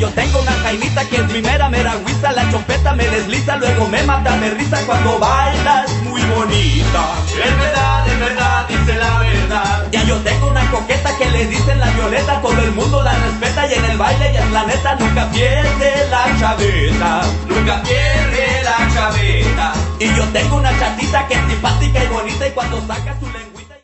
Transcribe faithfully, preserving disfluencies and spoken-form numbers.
yo tengo una jainita que es mi mera mera guisa. La chompeta me desliza, luego me mata de risa cuando bailas muy bonita. Es verdad, es verdad, dice la verdad. Ya yo tengo una coqueta que le dicen la Violeta. Todo el mundo la respeta y en el baile ya es la neta. Nunca pierde la chaveta, Nunca pierde la chaveta. y yo tengo una chatita que es simpática y bonita, y cuando saca su lengua